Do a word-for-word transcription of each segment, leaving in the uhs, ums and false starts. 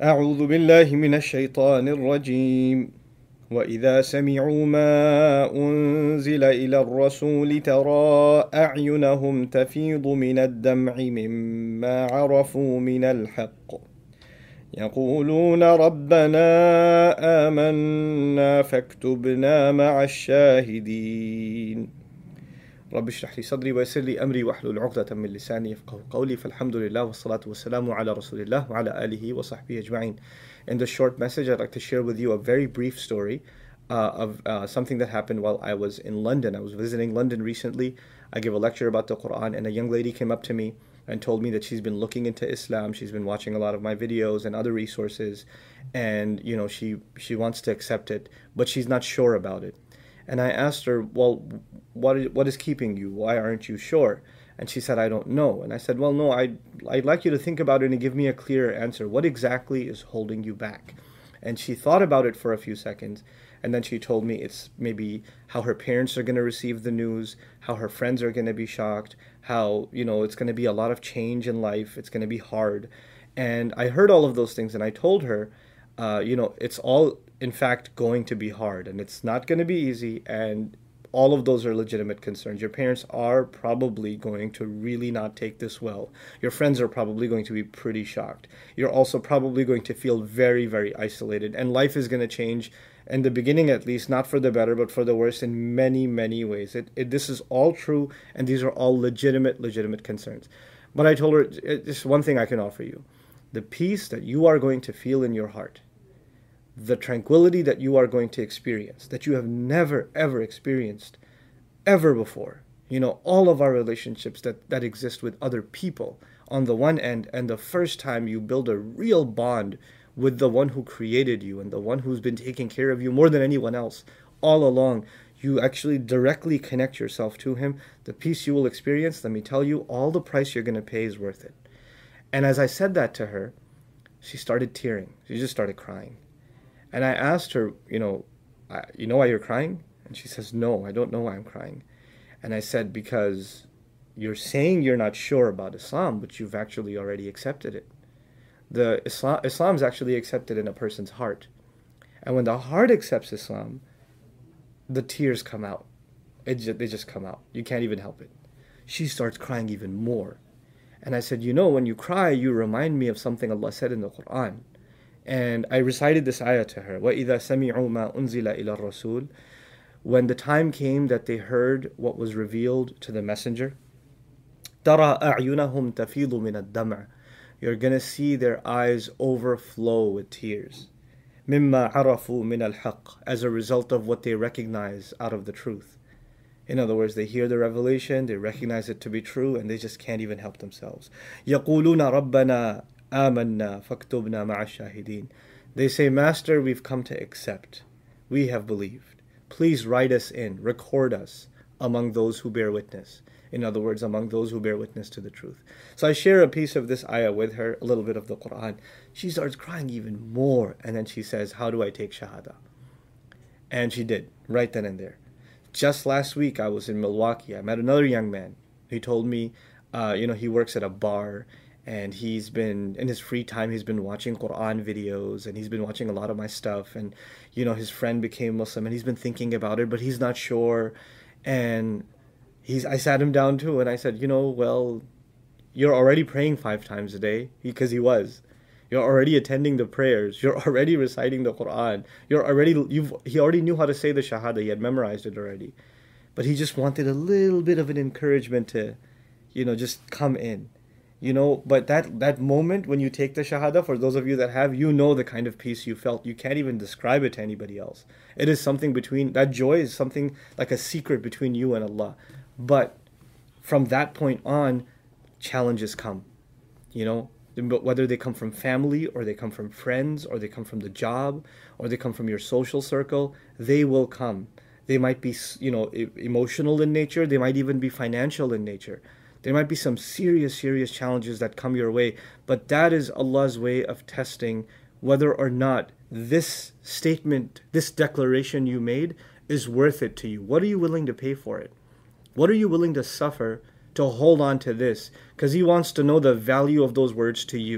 أعوذ بالله من الشيطان الرجيم وإذا سمعوا ما أنزل إلى الرسول ترى أعينهم تفيض من الدمع مما عرفوا من الحق يقولون ربنا آمنا فاكتبنا مع الشاهدين. رب اشرح لي صدري ويسر لي أمري واحلل عقدة من لساني يفقهوا قولي فالحمد لله والصلاة والسلام على رسول الله وعلى آله وصحبه أجمعين. In this short message, I'd like to share with you a very brief story uh, of uh, something that happened while I was in London. I was visiting London recently. I gave a lecture about the Quran, and a young lady came up to me and told me that she's been looking into Islam. She's been watching a lot of my videos and other resources, and you know she she wants to accept it, but she's not sure about it. And I asked her, well, what is, what is keeping you? Why aren't you sure? And she said, I don't know. And I said, well, no, I'd, I'd like you to think about it and give me a clear answer. What exactly is holding you back? And she thought about it for a few seconds. And then she told me it's maybe how her parents are going to receive the news, how her friends are going to be shocked, how, you know, it's going to be a lot of change in life. It's going to be hard. And I heard all of those things. And I told her, uh, you know, it's all, in fact, going to be hard. And it's not going to be easy. And all of those are legitimate concerns. Your parents are probably going to really not take this well. Your friends are probably going to be pretty shocked. You're also probably going to feel very, very isolated. And life is going to change, in the beginning at least, not for the better, but for the worse in many, many ways. It, it, this is all true, and these are all legitimate, legitimate concerns. But I told her, just one thing I can offer you. The peace that you are going to feel in your heart, the tranquility that you are going to experience, that you have never, ever experienced ever before. You know, all of our relationships that, that exist with other people on the one end, and the first time you build a real bond with the one who created you and the one who's been taking care of you more than anyone else all along, you actually directly connect yourself to him. The peace you will experience, let me tell you, all the price you're going to pay is worth it. And as I said that to her, she started tearing. She just started crying. And I asked her, you know, you know why you're crying? And she says, no, I don't know why I'm crying. And I said, because you're saying you're not sure about Islam, but you've actually already accepted it. The Islam, Islam's actually accepted in a person's heart. And when the heart accepts Islam, the tears come out. It just, they just come out. You can't even help it. She starts crying even more. And I said, you know, when you cry, you remind me of something Allah said in the Quran. And I recited this ayah to her. وَإِذَا سَمِعُوا مَا أُنزِلَ إِلَى الرَّسُولِ. When the time came that they heard what was revealed to the messenger, تَرَى أَعْيُنَهُمْ تَفِيضُ مِنَ الدَّمْعِ. You're going to see their eyes overflow with tears. مِمَّا عَرَفُوا مِنَ الْحَقِّ. As a result of what they recognize out of the truth. In other words, they hear the revelation, they recognize it to be true, and they just can't even help themselves. يَقُولُونَ رَبَّنَا آمَنَّا فَاكْتُبْنَا مَعَ الشَّاهِدِينَ. They say, Master, we've come to accept. We have believed. Please write us in, record us among those who bear witness. In other words, among those who bear witness to the truth. So I share a piece of this ayah with her, a little bit of the Quran. She starts crying even more, and then she says, how do I take Shahada? And she did, right then and there. Just last week, I was in Milwaukee. I met another young man. He told me, uh, you know, he works at a bar, and he's been, in his free time, he's been watching Quran videos, and he's been watching a lot of my stuff, and, you know, his friend became Muslim, and he's been thinking about it, but he's not sure, and he's, I sat him down too, and I said, you know, well, you're already praying five times a day, because he was. You're already attending the prayers, you're already reciting the Quran, you're already, you've, he already knew how to say the Shahada, he had memorized it already, but he just wanted a little bit of an encouragement to, you know, just come in. You know, but that, that moment when you take the Shahada, for those of you that have, you know the kind of peace you felt. You can't even describe it to anybody else. It is something between, that joy is something like a secret between you and Allah. But from that point on, challenges come. You know, whether they come from family, or they come from friends, or they come from the job, or they come from your social circle, they will come. They might be, you know, emotional in nature. They might even be financial in nature. There might be some serious, serious challenges that come your way, but that is Allah's way of testing whether or not this statement, this declaration you made is worth it to you. What are you willing to pay for it? What are you willing to suffer to hold on to this? Because He wants to know the value of those words to you.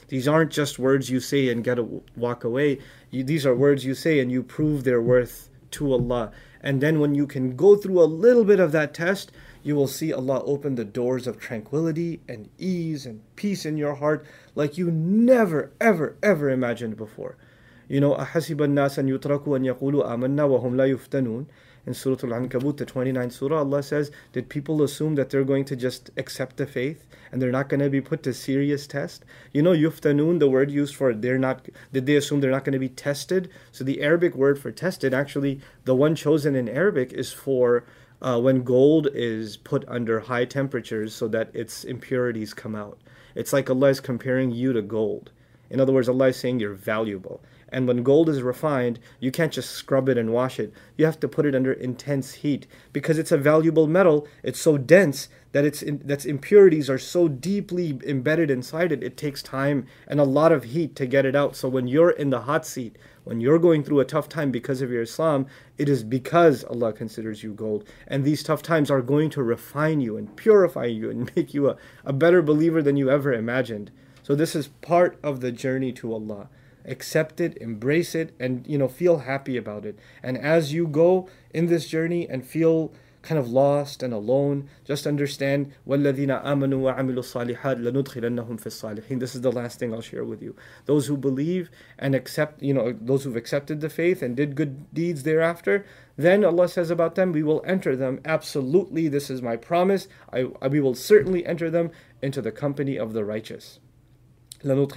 These aren't just words you say and get a walk away. You, these are words you say and you prove their worth to Allah. And then when you can go through a little bit of that test, you will see Allah open the doors of tranquility and ease and peace in your heart like you never, ever, ever imagined before. You know, أَحَسِبَ النَّاسَ أَن يُتْرَكُوا أَن يَقُولُوا آمَنَّا وَهُمْ لَا يُفْتَنُونَ. In Surah Al-Ankabut, the twenty-ninth surah, Allah says, did people assume that they're going to just accept the faith and they're not going to be put to serious test? You know, yuftanun, the word used for they're not, did they assume they're not going to be tested? So the Arabic word for tested, actually, the one chosen in Arabic is for uh, when gold is put under high temperatures so that its impurities come out. It's like Allah is comparing you to gold. In other words, Allah is saying you're valuable. And when gold is refined, you can't just scrub it and wash it. You have to put it under intense heat because it's a valuable metal. It's so dense that its in, that its impurities are so deeply embedded inside it. It takes time and a lot of heat to get it out. So when you're in the hot seat, when you're going through a tough time because of your Islam, it is because Allah considers you gold. And these tough times are going to refine you and purify you and make you a, a better believer than you ever imagined. So this is part of the journey to Allah. Accept it, embrace it, and you know, feel happy about it. And as you go in this journey and feel kind of lost and alone, just understand وَالَّذِينَ آمَنُوا وَعَمِلُوا الصَّالِحَاتِ لَنُدْخِلَنَّهُم فِي الصَّالِحِينَ. This is the last thing I'll share with you. Those who believe and accept, you know, those who've accepted the faith and did good deeds thereafter, then Allah says about them, we will enter them. Absolutely, this is my promise. I, I we will certainly enter them into the company of the righteous. In other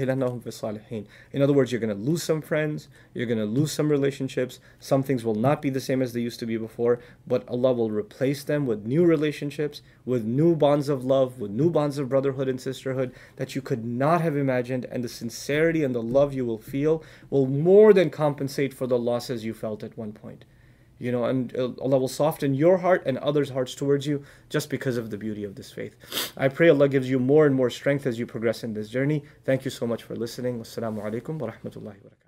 words, you're going to lose some friends, you're going to lose some relationships, some things will not be the same as they used to be before, but Allah will replace them with new relationships, with new bonds of love, with new bonds of brotherhood and sisterhood that you could not have imagined, and the sincerity and the love you will feel will more than compensate for the losses you felt at one point. You know, and Allah will soften your heart and others' hearts towards you just because of the beauty of this faith. I pray Allah gives you more and more strength as you progress in this journey. Thank you so much for listening. Wassalamu alaikum wa rahmatullahi wa barakatuh.